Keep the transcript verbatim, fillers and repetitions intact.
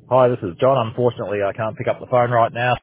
Hi, this is John. Unfortunately, I can't pick up the phone right now.